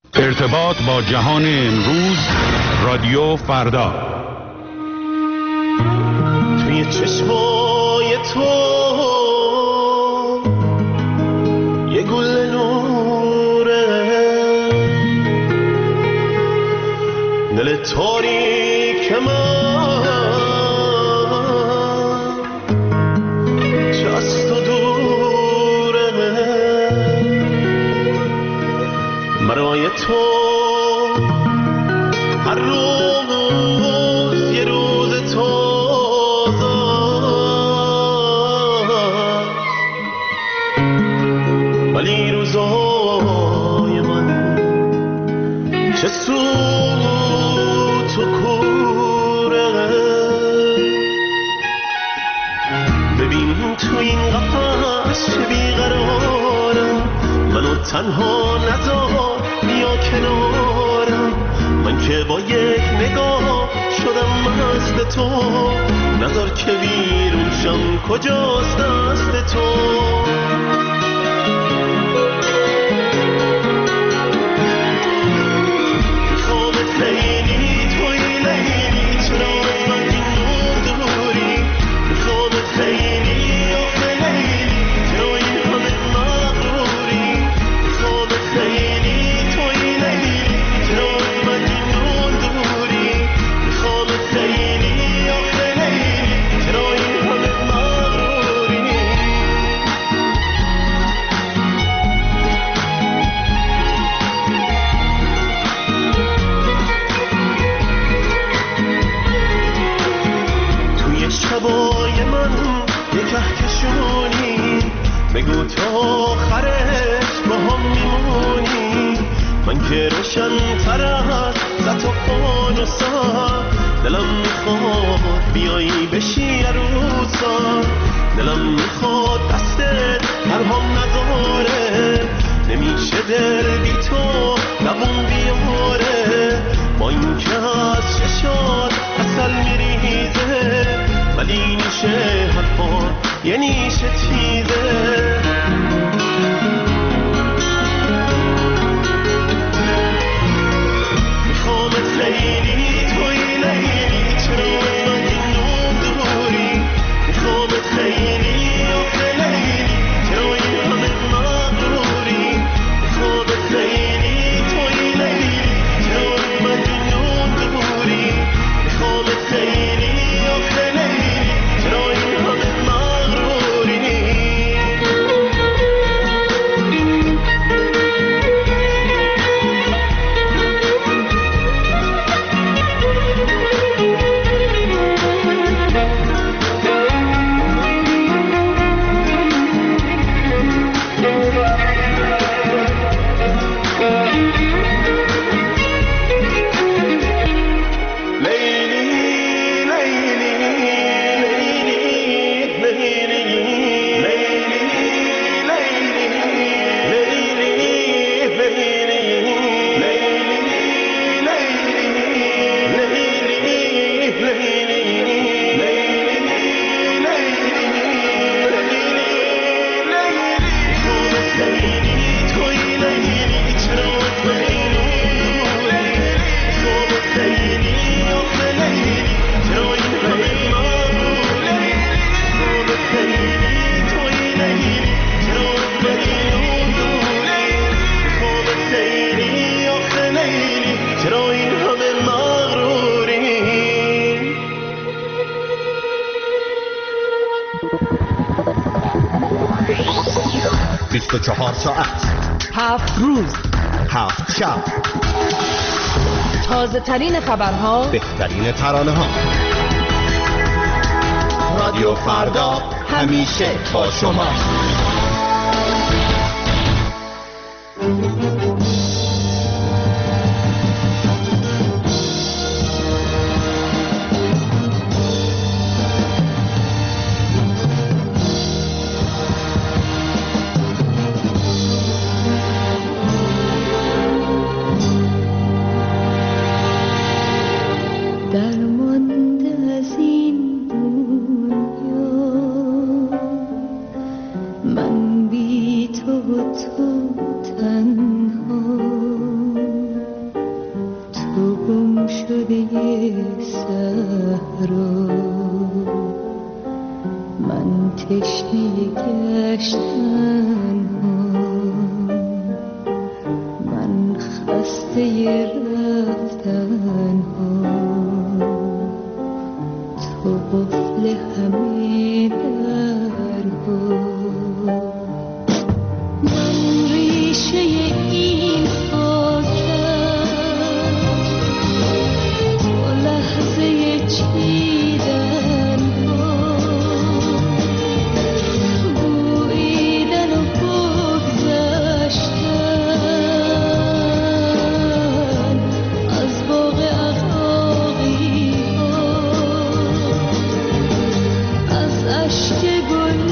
ارتباط با جهان امروز، رادیو فردا. توی چشمای تو یه گل نوره، دل تاریک من چه از تو دوره، برای تو هر روز یه روز تازه، ولی روزای من چه سوت و کوره. ببین تو این قفس چه بیقرارم، منو تنها نذار بیا کنارم. من که با یک نگاه شدم مست تو، نذار که بیرون شم کجاست دست تو. خوابت لیلی توی لیلی، چرا از من این دوری؟ خوابت لیلی آخه لیلی، چرا این همه مغروری؟ خوابت لیلی توی لیلی، چرا از من این دوری؟ خوابت لیلی آخه لیلی، چرا این همه مغروری؟ توی شبای من یه کهکشونی، بگو تا آخرش با هم میمونی. من که روشن تر از ست و فانوسم، دلم میخواد بیایی بشی عروسم. دلم میخواد دستت پرهام نداره، نمیشه دل بی تو نبون بیاره. با این که از چشات اصل میریزه، ولی نیشه حرفان یه نیشه چیزه. میخوامت لیلی توی لیلی، چرا از من این دوری؟ میخوامت لیلی آخه لیلی، چرا این همه مغروری؟ میخوامت لیلی توی لیلی، چرا از من این دوری؟ میخوامت لیلی آخه لیلی، چرا این همه مغروری؟ چرا این همه مغروری؟ 24 ساعت، 7 روز، 7 شب، تازه ترین خبرها، بهترین ترانه ها. رادیو فردا همیشه با شما. لحظه رفتن ها تو قفل همه درها من ریشه این خاکم تو لحظه چیدن ها بویدن و بگذشتن از باغ عقاقی ها از اشک گل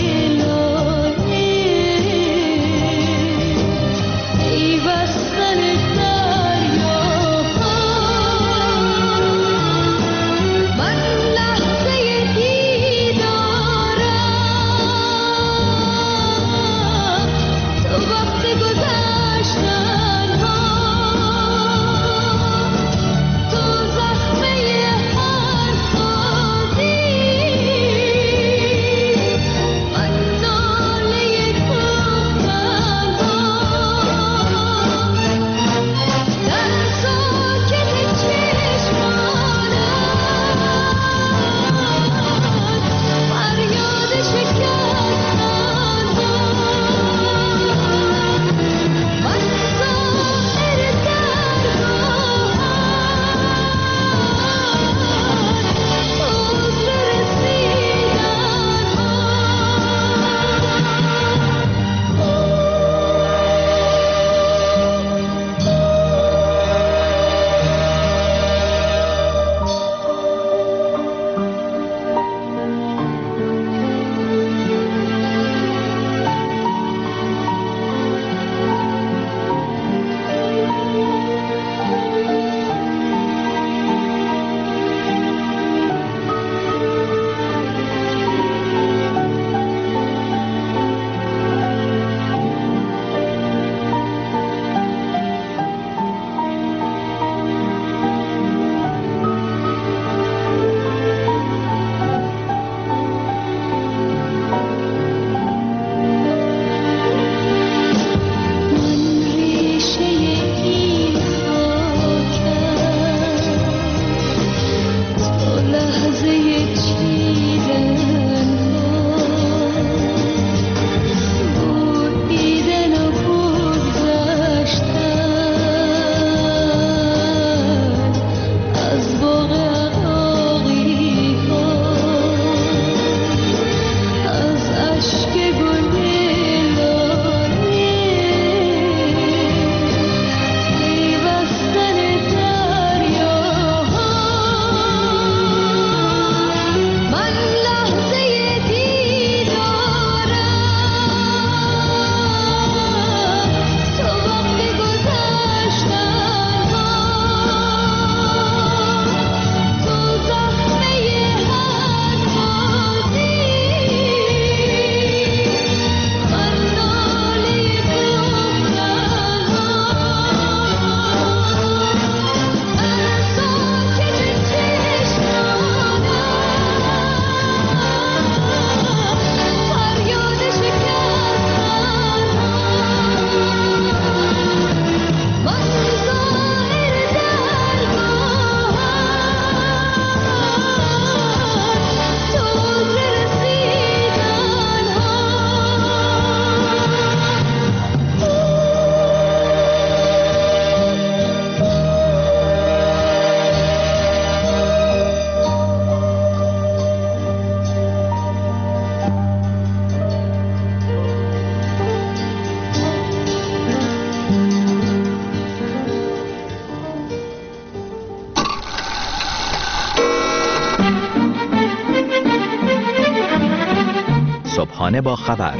صبحانه با خبر،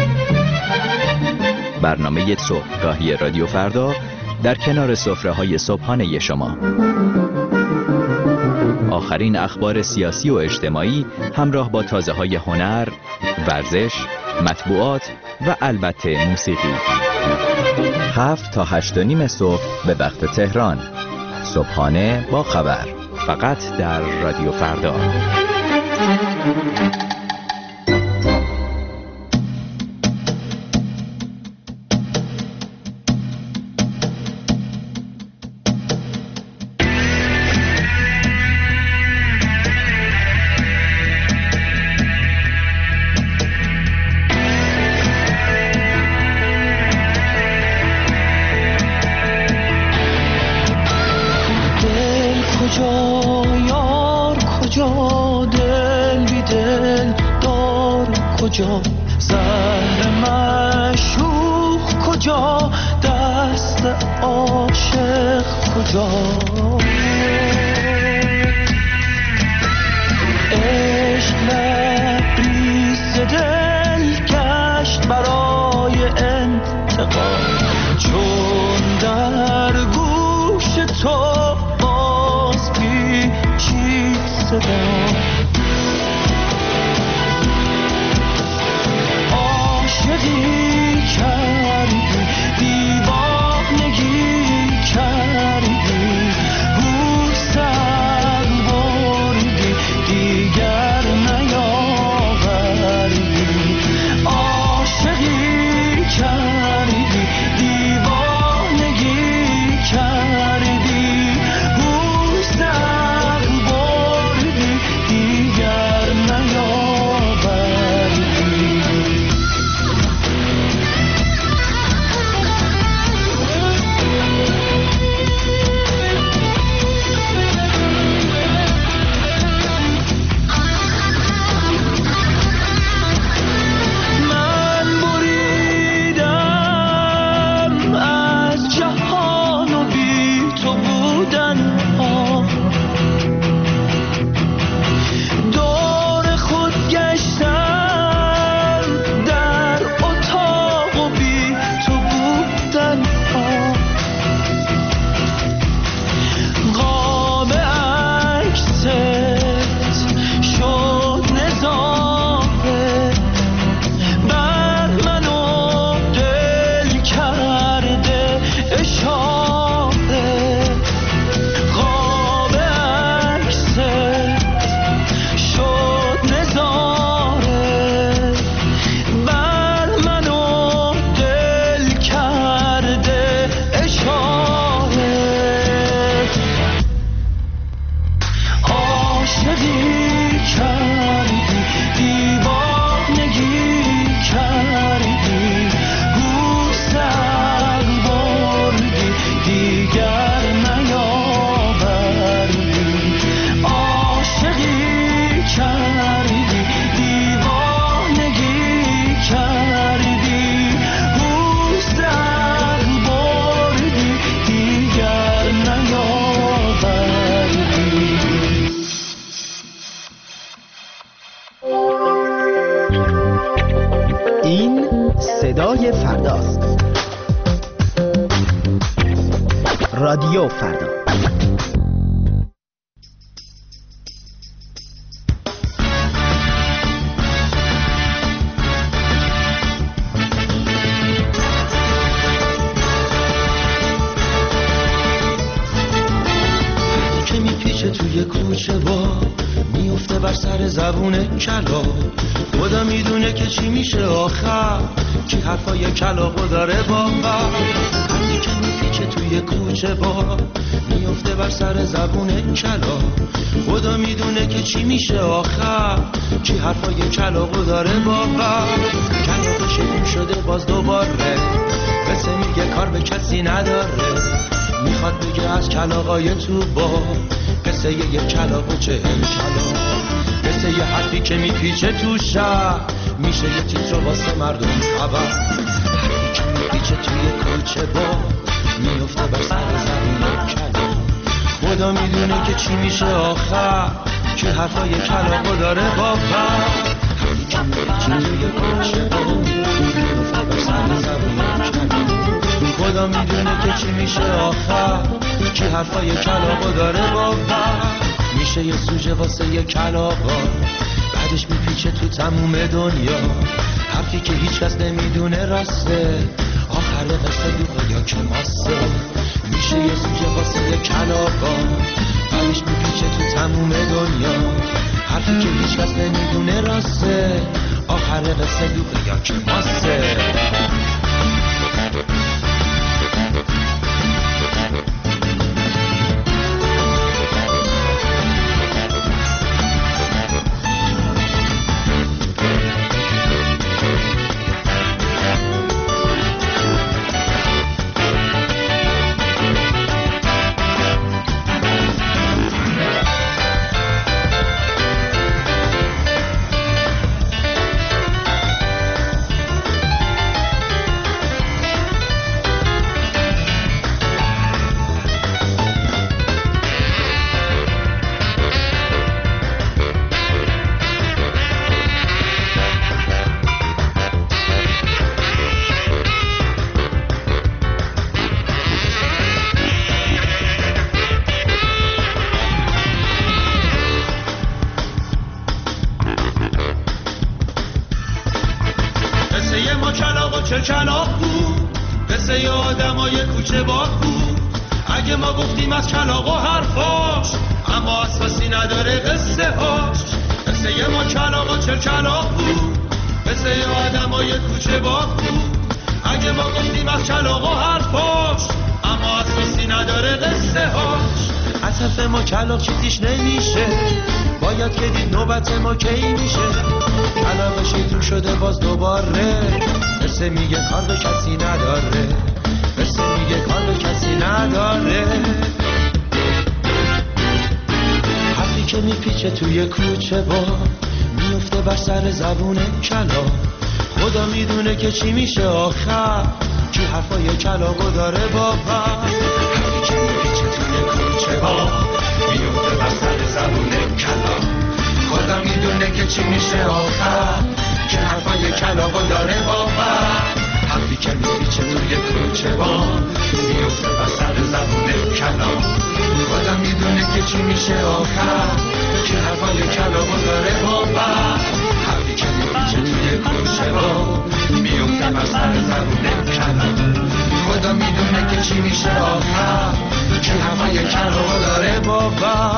برنامه صبحگاهی رادیو فردا در کنار سفره‌های صبحانه شما. آخرین اخبار سیاسی و اجتماعی همراه با تازه‌های هنر، ورزش، مطبوعات و البته موسیقی. 7 تا 8:30 صبح به وقت تهران. صبحانه با خبر، فقط در رادیو فردا. کجا، زهر معشوق کجا، دست عاشق کجا. عشق لبریز دل گشت برای انتقام، چون در گوش تو باز پیچید صدا. عاشقی کردی، دیوانگی کردی، سر بردی دیگر نیاوردی. عاشقی کردی، دیوانگی کردی، سر بردی دیگر نیاوردی. صدای فرداست. رادیو فردا. که میپیچه توی کوچه با میفته بر سر زبون کلا. خدا میدونه که چی میشه آخر، کی حرفای کلاغو داره بابا. هرکی که میپیچه توی کوچه با میفته بر سر زبون کلا. خدا میدونه که چی میشه آخر، کی حرفای کلاغو داره بابا. کلاغ شدیم شده باز دوباره، قصه میگه کار به کسی نداره. میخواد بگه از کلاغای تو با قصه یه کلاغ و 40 کلاغ. قصه یه حرفی که میپیچه تو شهر، میشه یه تیتر واسه مردم خبر. حرفی که میپیچه توی کوچه با میفته بر سر زمین کلاغ. خدا میدونه که چی میشه آخر، که حرفای کلاغو داره بابا. حرفی که میپیچه توی کوچه با میفته بر سر زمین کلاغ. خدا میدونه که چی میشه آخر، که حرفای کلاغو داره بابا. میشه یه سوژه واسه یه کلاغا، بعدش میپیچه تو تموم دنیا. حرفی که هیچ کس نمیدونه راسته، آخر قصه دو یا که ماسته. میشه یه سوژه واسه یه کلاغا، بعدش میپیچه تو تموم دنیا. حرفی که هیچ کس نمیدونه راسته، آخر قصه دو یا که ماسته. آدمای کوچه با بود. اگه ما گفتیم از کلاغ و حرفاش، اما اساسی نداره قصه هاش. قصه ما کلاغ و چل کلاغ بود، قصه آدمای کوچه با بود. اگه ما گفتیم از کلاغ و حرفاش، اما اساسی نداره قصه هاش. عطف ما کلاغ چیزیش نمیشه، باید که دید نوبت ما کی میشه. کلاغ شیطون شده باز دوباره، قصه میگه کار به کسی نداره، قصه میگه کار به کسی نداره. حرفی که میپیچه توی کوچه با، میفته بر سر زبون کلاغ. خدا میدونه که چی میشه آخر، کی حرفای کلاغو داره بابا. حرفی که میپیچه توی کوچه با، میفته بر سر زبون کلاغ. خدا میدونه که چی میشه آخر، که حرفای کلاغو داره بابا. حرفی که میپیچه توی کوچه با، میفته بر سر زبون کلاغ. خدا میدونه که چی میشه آخر، که حرفای کلاغو داره بابا. حرفی که میپیچه توی کوچه با، میفته بر سر زبون کلاغ. خدا میدونه که چی میشه آخر، که حرفای کلاغو داره بابا.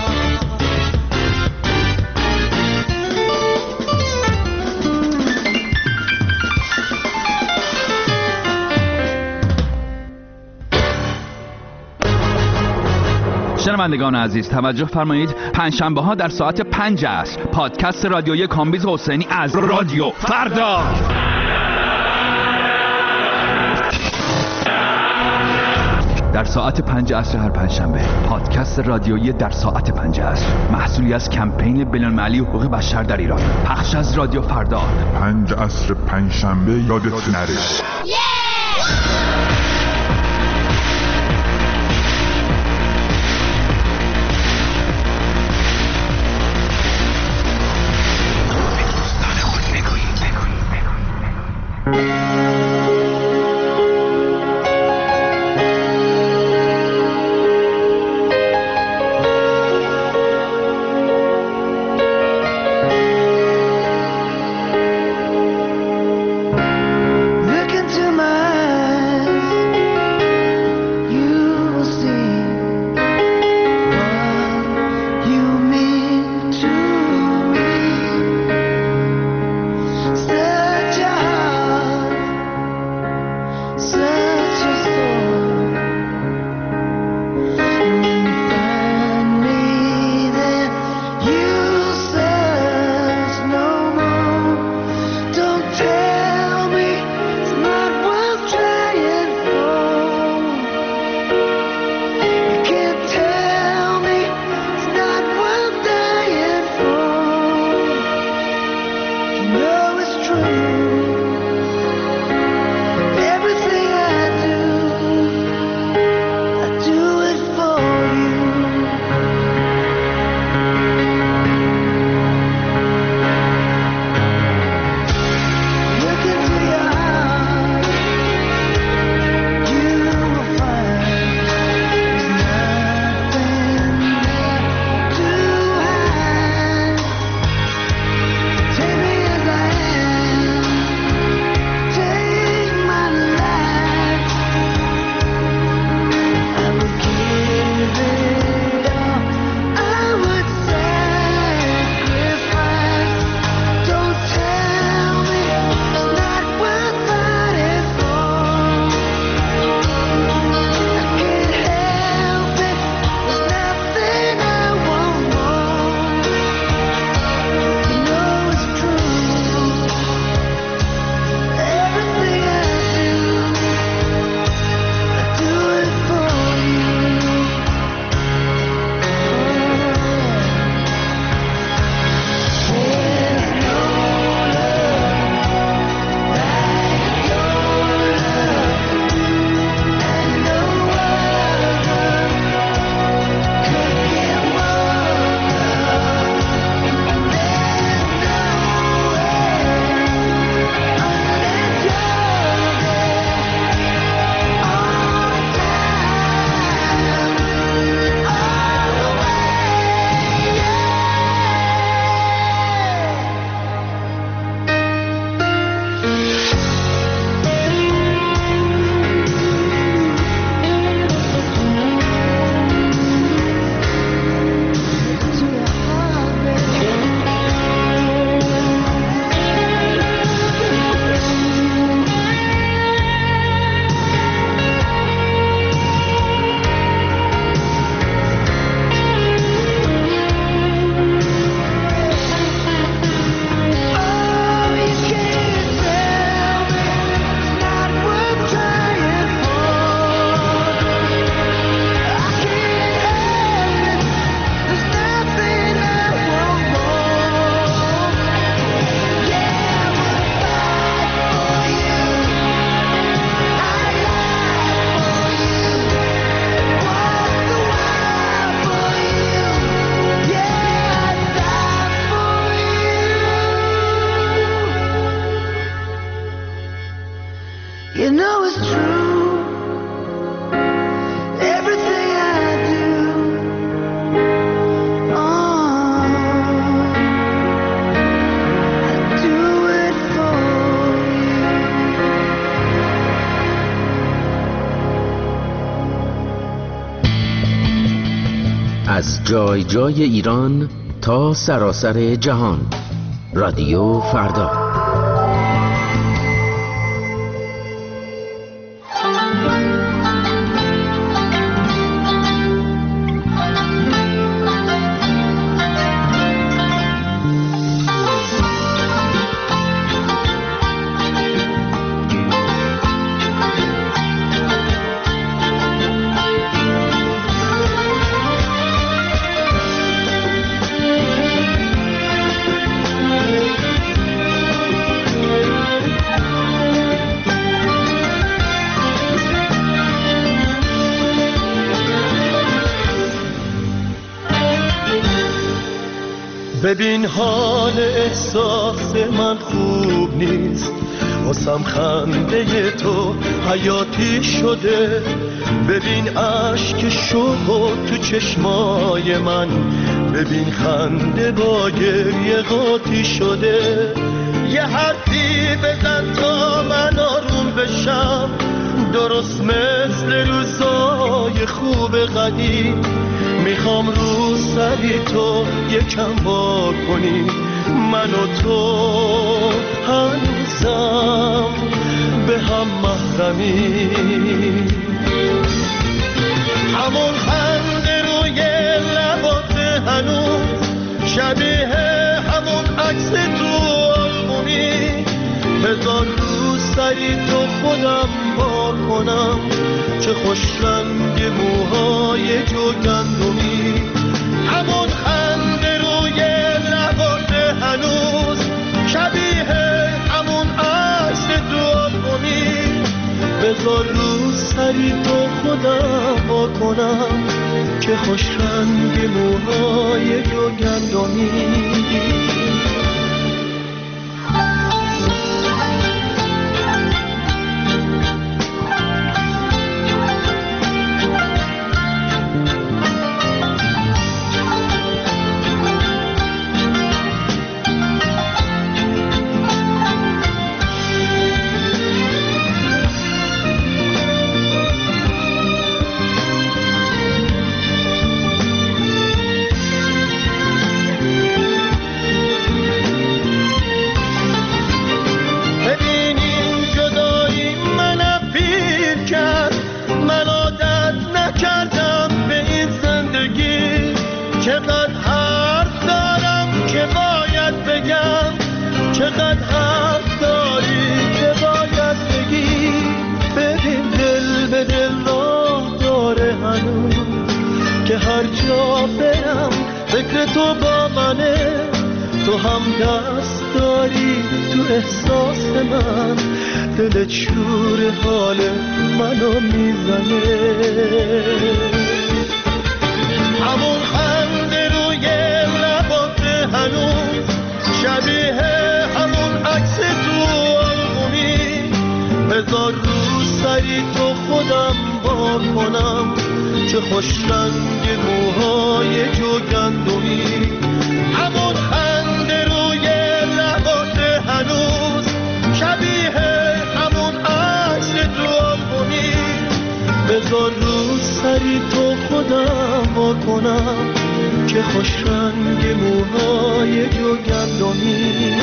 شنوندگان عزیز توجه فرمایید، پنجشنبه ها در ساعت 5 عصر پادکست رادیویی کامبیز حسینی از رادیو فردا. در ساعت 5 عصر هر پنجشنبه پادکست رادیویی در ساعت 5 عصر، محصولی از کمپین بین‌المللی حقوق بشر در ایران، پخش از رادیو فردا. 5 عصر پنجشنبه یادت نره. Look into my از جای جای ایران تا سراسر جهان. رادیو فردا. ببین حال احساس من خوب نیست، واسم خنده تو حیاتی شده. ببین عشق شوق تو چشمای من، ببین خنده با گریه قاطی شده. یه حرفی بزن تا من آروم بشم، درست مثل روزای خوب قدیم. میخوام رو سری تو یکم با کنی، من و تو هنوزم به هم محرمی. همون خنده روی لبات هنوز شبیه همون عکس تو آلبومی. بذار رو سری تو خودم با کنم، چه خوش رنگ موهای جوگندمی. همون خنده روی لبات هنوز شبیه همون عکس تو آلبومی. بذار رو سری تو خودم با کنم، چه خوش رنگ موهای جوگندمی. تو با منه، تو هم دست داری تو احساس من، دل چور حال منو میزنه. همون خنده روی لبات هنوز شبیه همون عکس تو آلبومی. بذار رو سری تو خودم با کنم، چه خوش رنگ موهای جوگندمی. همون خنده روی لبات هنوز شبیه همون عکس تو آلبومی. بذار رو سری تو خودم با کنم، چه خوش رنگ موهای جوگندمی.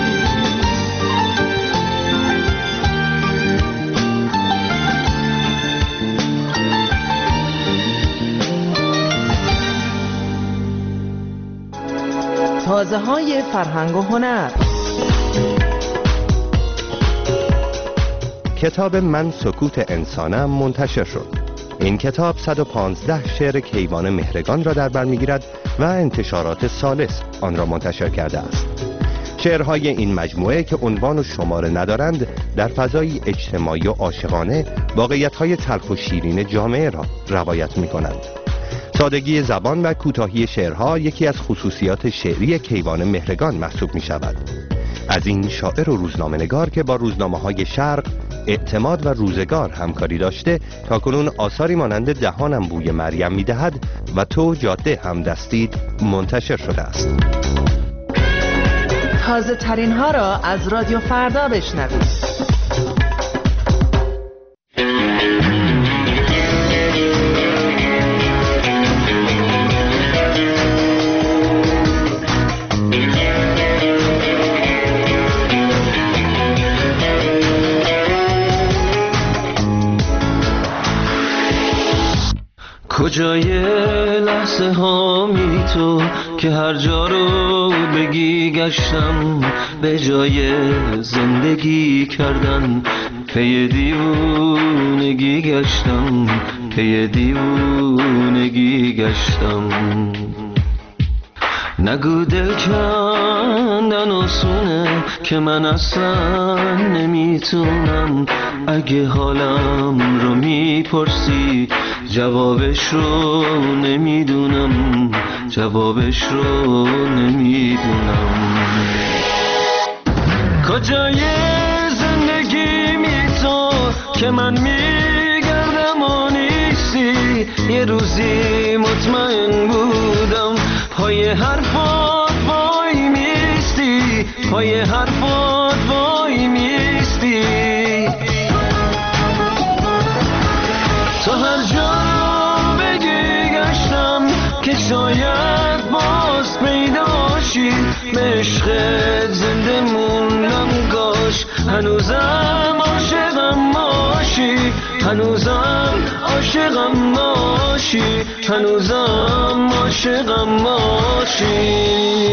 تازه های فرهنگ و هنر. کتاب من سکوت انسانم منتشر شد. این کتاب 115 شعر کیوان مهرگان را در بر می‌گیرد و انتشارات ثالث آن را منتشر کرده است. شعرهای این مجموعه که عنوان و شماره ندارند، در فضایی اجتماعی و عاشقانه واقعیت‌های تلخ و شیرین جامعه را روایت می‌کنند. سادگی زبان و کوتاهی شعرها یکی از خصوصیات شعری کیوان مهرگان محسوب می شود. از این شاعر و روزنامه‌نگار که با روزنامه‌های شرق، اعتماد و روزگار همکاری داشته، تاکنون آثاری مانند دهانم بوی مریم می‌دهد و تو جاده هم دستید منتشر شده است. تازه ترین ها را از رادیو فردا بشنوید. کجای لحظه هامی تو که هر جا رو بگی گشتم، به جای زندگی کردن پی دیوونگی گشتم، پی دیوونگی گشتم. نگو دل کندن آسونه که من اصلا نمیتونم. اگه حالم رو میپرسی جوابش رو نمیدونم، جوابش رو نمیدونم. کجای زندگی می تو که من میگردم و نیستی؟ یه روزی مطمئن بودم پای حرفات وای میستی، پای حرفات وای میستی. تو هر جا رو بگی گشتم که شاید باز پیداشی، به عشقت زنده موندم کاش هنوزم عاشقم باشی، هنوزم عاشقم باشی، هنوزم عاشقم باشی.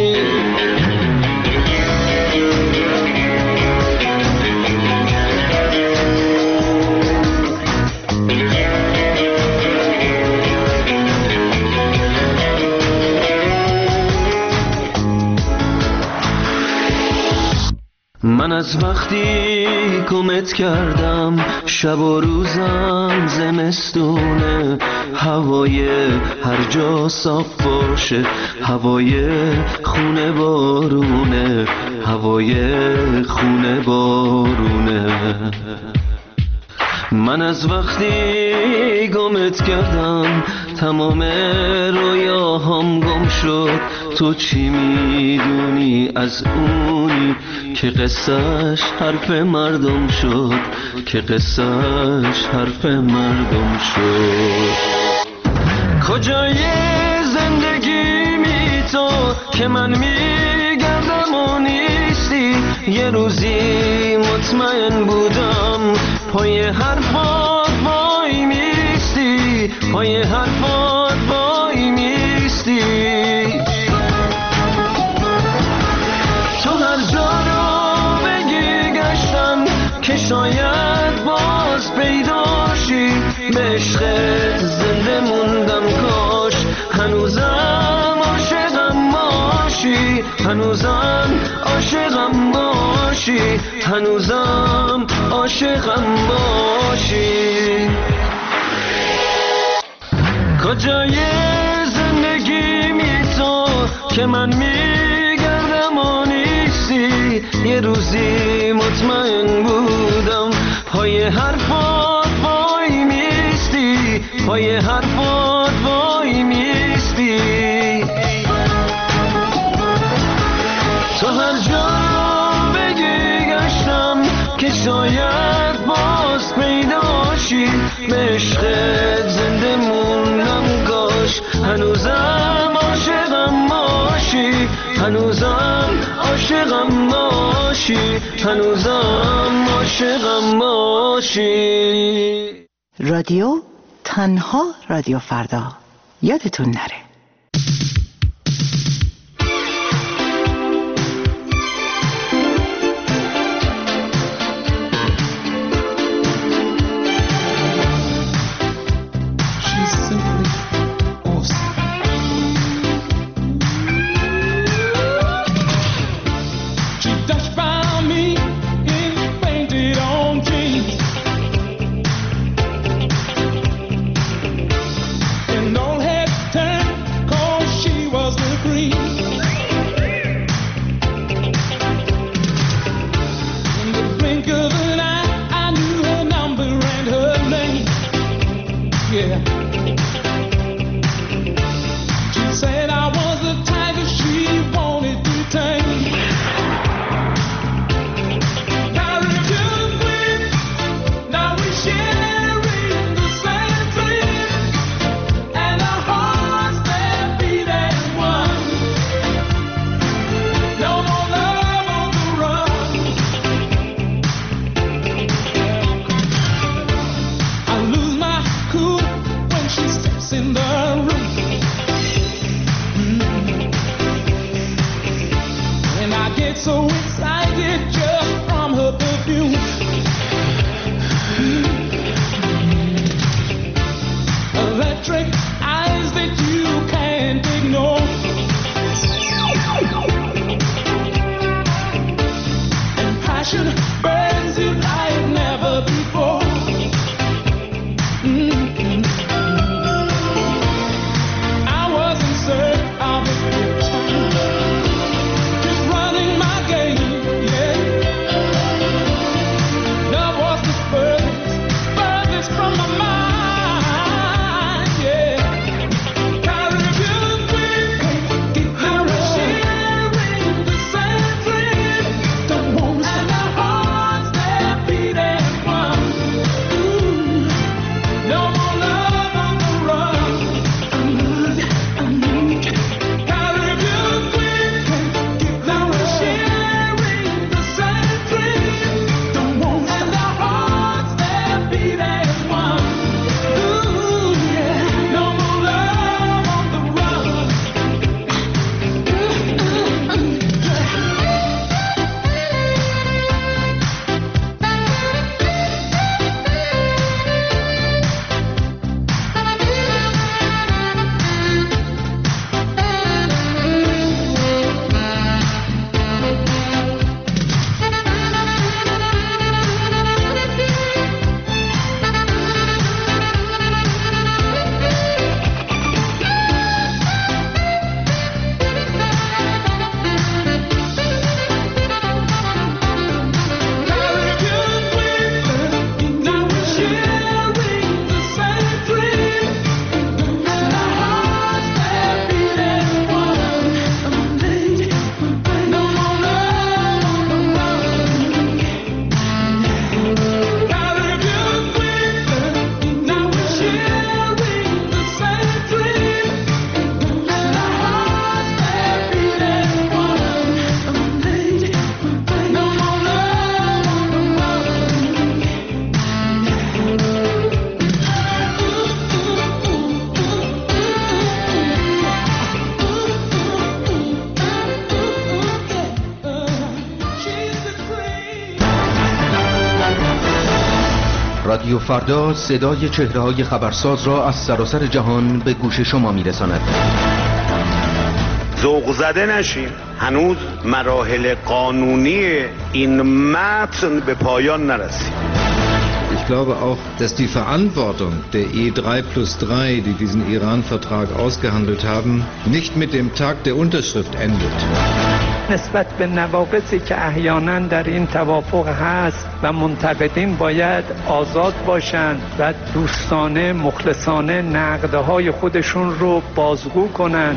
من از وقتی گمت کردم شب و روزم زمستونه، هوای هر جا صاف باشه، هوای خونه بارونه، هوای خونه بارونه. من از وقتی گمت کردم تمام رویاهام گم شد. تو چی میدونی از اونی که قصهش حرف مردم شد، که قصهش حرف مردم شد. کجای زندگی می تو که من میگردم و نیستی؟ یه روزی مطمئن بودم پای حرفات وای میستی، پای حرفات وای میستی. تو هر جا رو بگی گشتم که شاید باز پیداشی، به عشقت زنده موندم کاش هنوزم عاشقم باشی، هنوزم عاشقم باشی، هنوزم عاشقم باشی. کجای زندگی می تو که من میگردم و نیستی؟ یه روزی مطمئن بودم پای حرفات وای میستی، پای حرفات وای میستی. تو هر جا بگی گشتم که شاید باز پیداشی، به عشقت زنده موندم کاش هنوزم عاشقم باشی، هنوزم عاشقم باشی، هنوزم عاشقم باشی. رادیو تنها رادیو فردا، یادتون نره. electric eyes that you can't ignore. And passion burns you like never before. I was in search of a good time, just running my game, yeah. Love was the furthest from my mind, yeah. Caribbean queen, I was sharing the same dream. Don't want to and our hearts that beat as one. Ooh, no more love on the run. Caribbean queen, I was sharing the same dream. Don't want and our hearts that beat as one. Ooh, yeah, no more love on the run. رادیو فردا صدای چهره‌های خبرساز را از سراسر جهان به گوش شما می‌رساند. ذوق زده نشیم، هنوز مراحل قانونی این متن به پایان نرسید. Ich glaube auch, dass die Verantwortung der E3+3, die diesen Iran-Vertrag ausgehandelt haben, nicht mit dem Tag der Unterschrift endet. نسبت به نواقصی که احیانا در این توافق هست و منتقدین باید آزاد باشند و دوستانه مخلصانه نقدهای خودشون رو بازگو کنند.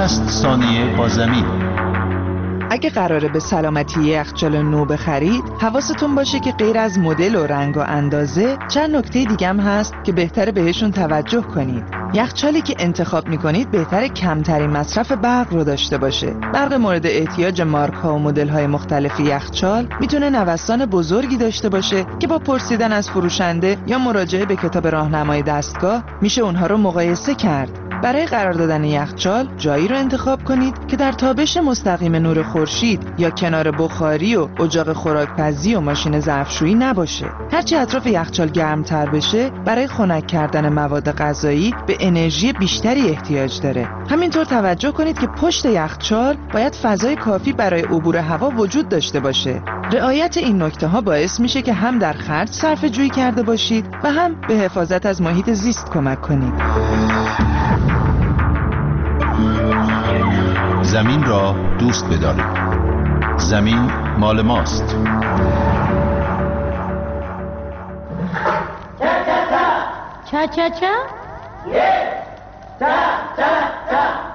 60 ثانیه با زمین. اگه قراره به سلامتی یخچال نو بخرید، حواستون باشه که غیر از مدل و رنگ و اندازه، چند نکته دیگه هم هست که بهتره بهشون توجه کنید. یخچالی که انتخاب میکنید بهتره کمترین مصرف برق رو داشته باشه. برق مورد احتیاج مارک‌ها و مدل‌های مختلف یخچال میتونه نوسان بزرگی داشته باشه که با پرسیدن از فروشنده یا مراجعه به کتاب راهنمای دستگاه میشه اونها رو مقایسه کرد. برای قرار دادن یخچال جایی رو انتخاب کنید که در تابش مستقیم نور خورشید یا کنار بخاری و اجاق خوراکپزی و ماشین ظرفشویی نباشه. هرچی اطراف یخچال گرمتر بشه، برای خنک کردن مواد غذایی به انرژی بیشتری احتیاج داره. همینطور توجه کنید که پشت یخچال باید فضای کافی برای عبور هوا وجود داشته باشه. رعایت این نکته ها باعث میشه که هم در خرج صرفه جویی کرده باشید و هم به حفاظت از محیط زیست کمک کنید. زمین را دوست بدارید. زمین مال ماست. چا چا چا تا تا تا.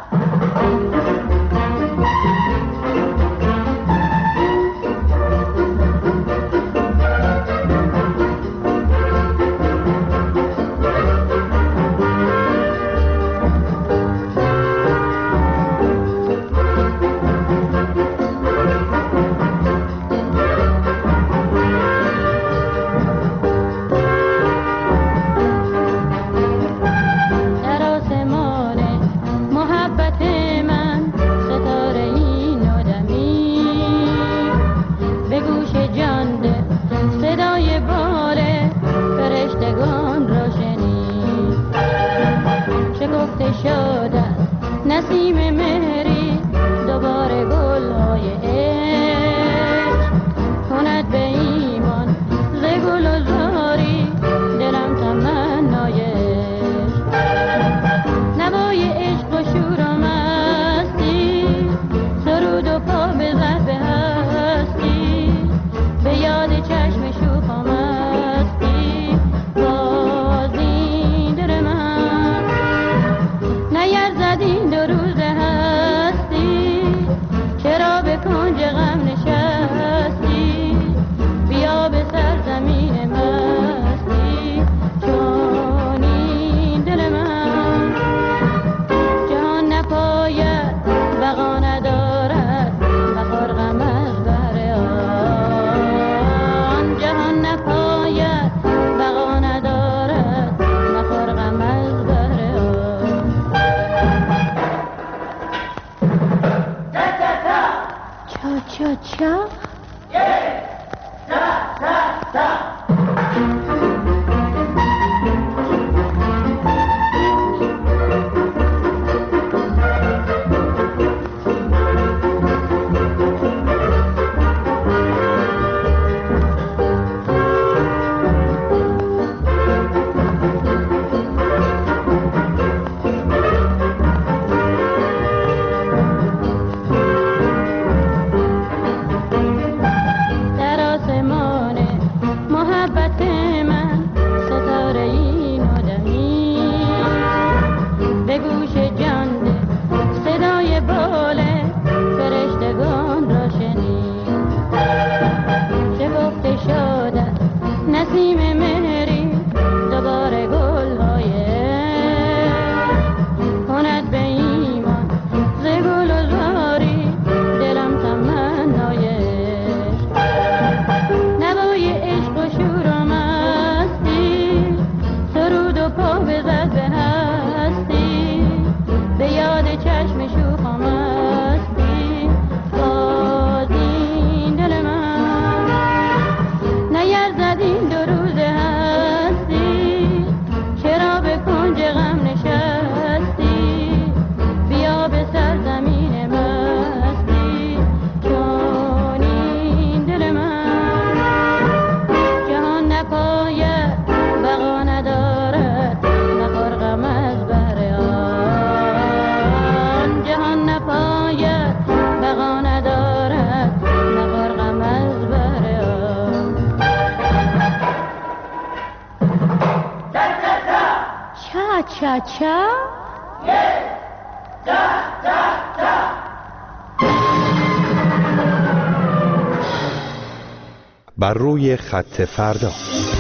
چا چا بر روی خط فردا.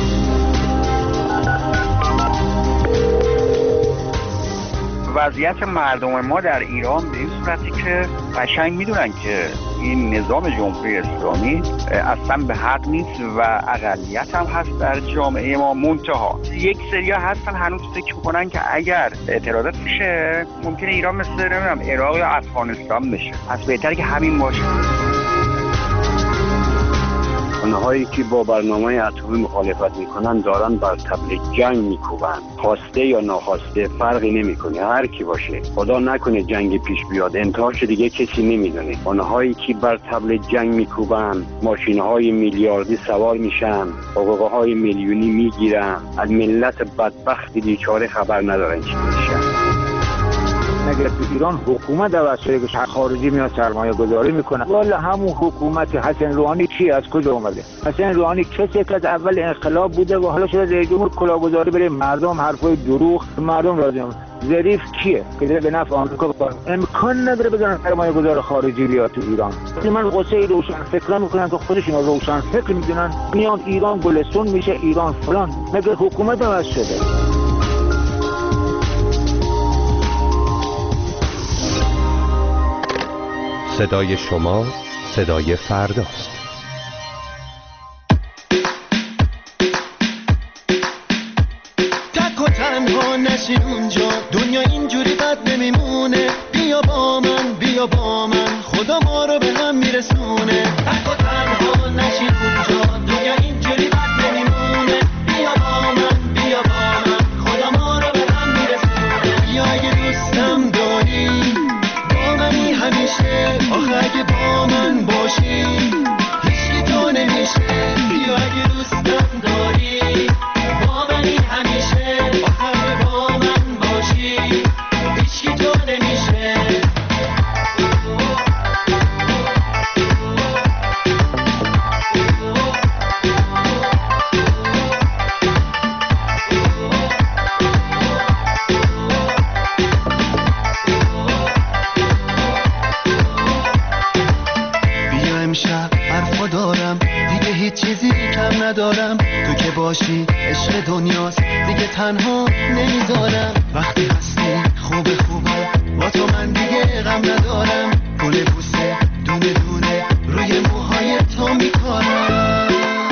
وضعیت مردم ما در ایران به این صورتی که قشنگ میدونن که این نظام جمهوری اسلامی اصلا به حق نیست و اقلیت هم هست در جامعه ما. منتها یک سریا هستن هنوز فکر میکنن که اگر اعتراضات بشه ممکنه ایران مثل نمیدونم عراق یا افغانستان بشه. پس بهتره که همین باشه. اونهایی که با برنامه اتمی مخالفت میکنن دارن بر طبل جنگ میکوبن. خواسته یا ناخواسته فرقی نمیکنه، هر کی باشه. خدا نکنه جنگ پیش بیاد، انتهاش دیگه کسی نمیدونه. اونهایی که بر طبل جنگ میکوبن ماشینهای میلیاردی سوار میشن، حقوقهای میلیونی میگیرن، از ملت بدبخت بیچاره خبر ندارن چی میشه. اگر تو ایران حکومت عوض شده که خارجی میاد سرمایه گذاری میکنه، والا همون حکومت حسن روحانی چی از کجا اومده؟ حسن روحانی کسی که از اول انقلاب بوده و حالا شده رئیس جمهور کلاهگذاری برای مردم، حرفای دروغ مردم راضی. ظریف کیه که به نفع آمریکا بکنه؟ امکان نداره بذارن سرمایه گذار خارجی بیاد تو ایران. من قصه روشن فکرا میکنن که خودشون روشن فکر میدونن، میان ایران گلستون میشه، ایران فلان. مگر حکومت عوض شده؟ صدای شما صدای فرداست. تک و تنها نشین اونجا، دنیا اینجوری بد نمیمونه. بیا با من، بیا با من، خدا ما رو به هم میرسونه. تک و تنها نشین اونجا، دنیا اینجوری بد نمیمونه. بیا با من، بیا با من، خدا ما رو به هم میرسونه. بیا اگه دوستم داری با منی همیشه، آخه اگه با من باشی هیچکی تو نمیشه. بیا اگه دوستم داری با منی همیشه، آخه اگه با من باشی هیچکی تو نمیشه. چیزی کم ندارم، تو که باشی عشق دنیاست، دیگه تنها نمیذارم. وقتی هستی خوبه خوبه با تو من دیگه غم ندارم. گل بوسه دونه دونه روی موهای تو میکارم.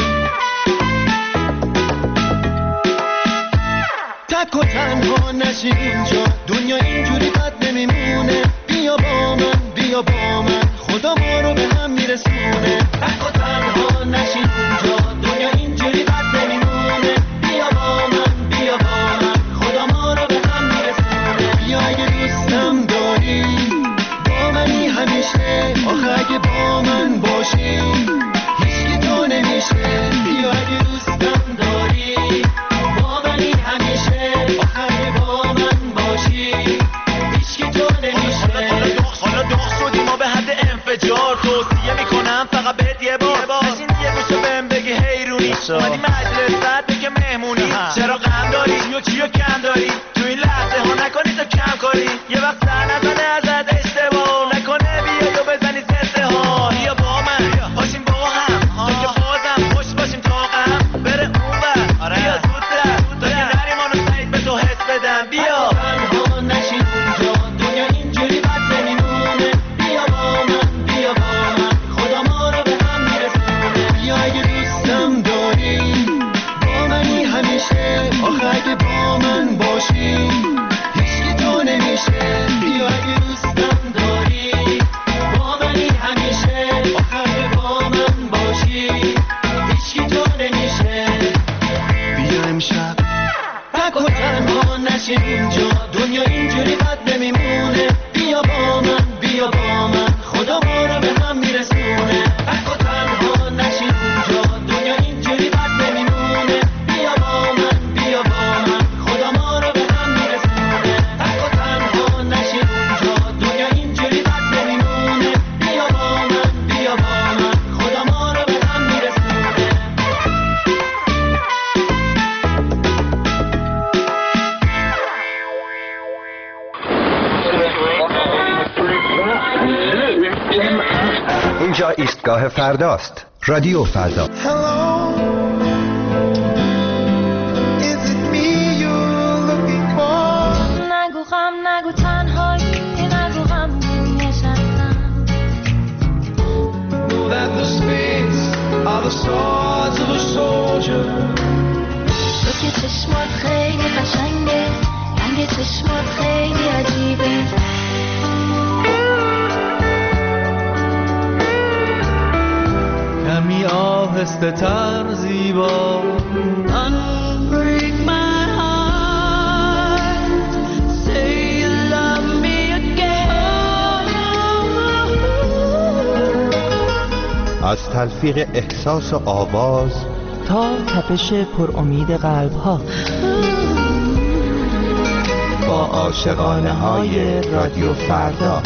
تک و تنها نشی اونجا، دنیا اینجوری بد نمیمونه. بیا با من، بیا با من، خدا ما رو به هم میرسونه. تک و تنها نشی اونجا، دنیا اینجوری بد نمیمونه. بیا با من، بیا با من، خدا ما رو به هم میرسونه. بیا اگه دوستم داری با منی همیشه، آخه اگه با من باشی هیچکی تو نمیشه. بیا اگه دوستم داری با منی همیشه، آخه اگه با من باشی هیچکی تو نمیشه. حالا داغ شدی ما به حد انفجار، توصیه میکنم فقط بهت یه بار بشین یه گوشه بهم بگی حیرونی. اومدی مجلست بگه مهمونی، چرا غم داری یا کیو کم داری؟ تو این لحظه ها نکنی تو کم کاری، یه وقت سر نزنه ازت اشتباه نکنه. بیا تو بزنی زنده ها، بیا با من باشیم با هم، تو که بازم خوش باشیم تا غم بره اون بر. بیا زودتر تا که نریم آنو سعید به تو حس بدم. بیا تنها نشین اونجا، دنیا اینجوری بد نمیمونه. بیا با من، بیا با من، خدا ما رو به هم میرسونه. بیا اگه دوستم داری با منی همیشه، آخه اگه با من باشی هیچکی تو نمیشه. بیا اگه دوستم داری با منی همیشه، آخه اگه با من باشی هیچکی تو نمیشه. بیا امشب تک و تنها نشین اونجا، دنیا اینجوری بد نمیمونه. بیا با من، بیا با من، خدا ما رو به هم میرسونه. تک و تنها نشین اونجا، دنیا اینجوری بد نمیمونه. بیا با من، بیا با من، خدا ما رو به هم میرسونه. تک و تنها نشین اونجا، دنیا اینجوری بد نمیمونه. بیا با من، بیا با من، خدا ما رو به هم میرسونه. اینجا ایستگاه فرداست. رادیو فردا. نگو غم، نگو تنهایی، نگو غم نشستم. تو که چشمات خیلی قشنگه، رنگ چشمات خیلی عجیبه. کمی آهسته تر زیبا. Unbreak my heart, say you love me again. از تلفیق احساس و آواز تا تپش پر امید قلب ها، با عاشقانه های رادیو فردا.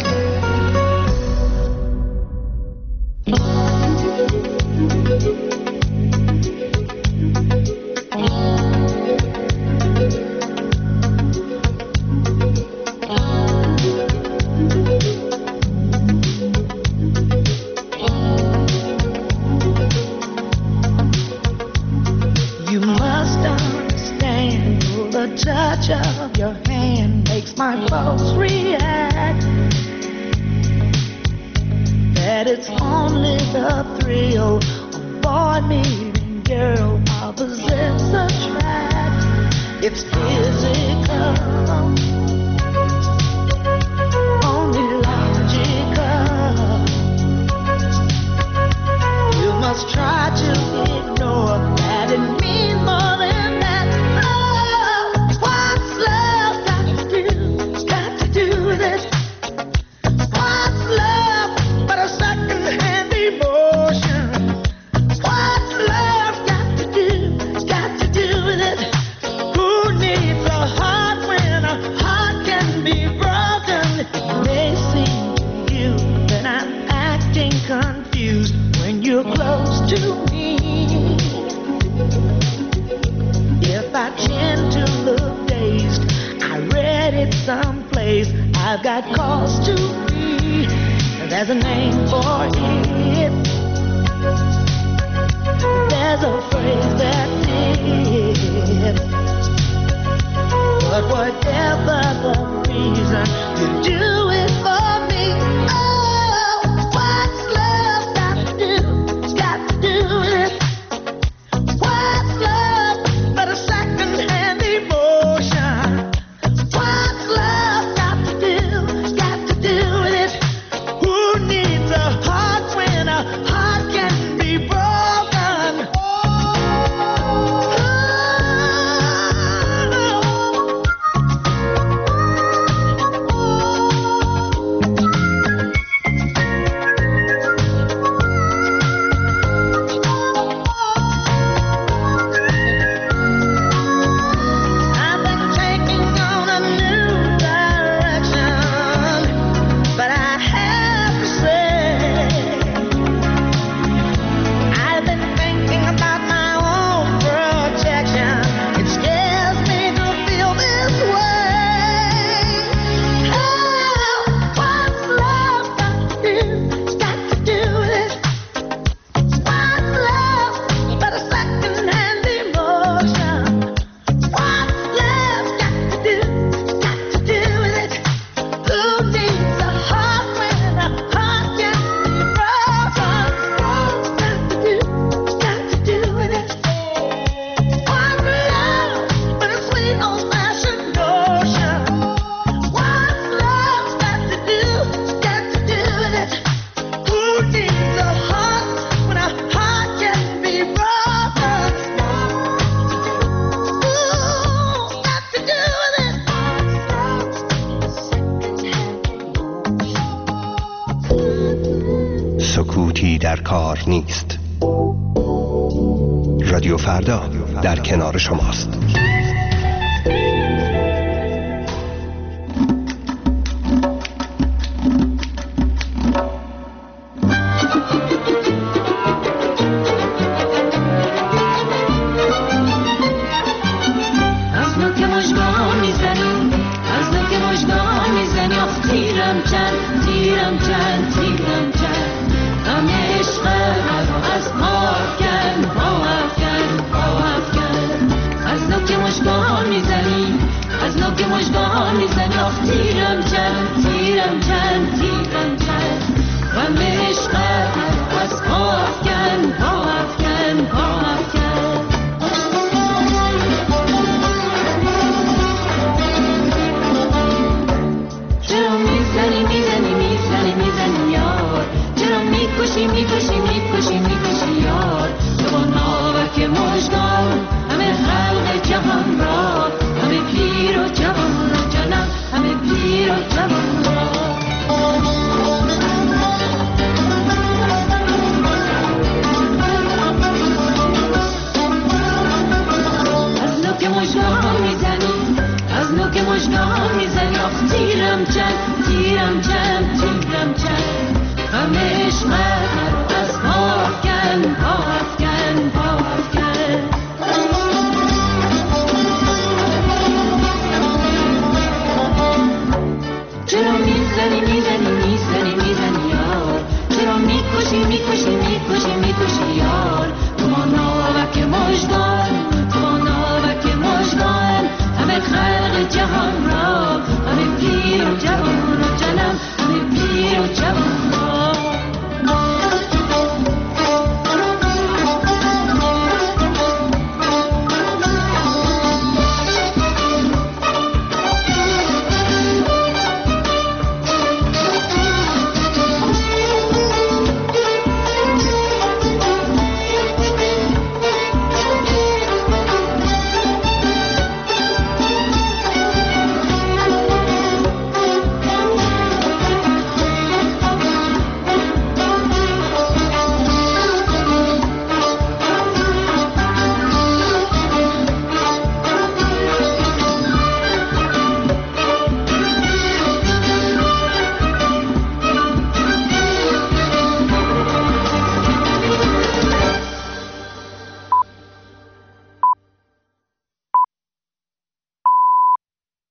سکوتی در کار نیست. رادیو فردا در کنار شماست. تیرم چند غم عشقم از پا افکن پا افکن پا افکن از نوک مژگان میزنی از نوک مژگان میزنی آخ تیرم چند تیرم چند تیرم چند غم عشقم از پا افکن پا افکن پا افکن چرا میزنی میزنی میزنی میزنی یار چرا میکشی میکشی میکشی میکشی یار تو با ناوک مژگان همه خلق جهان را همه پیر و جوان را جانم همه پیر و جوان را از نوک مژگان میزنی از نوک مژگان میزنی آخ تیرم چند تیرم چند تیرم چند غم عشقم از پا افکن پا افکن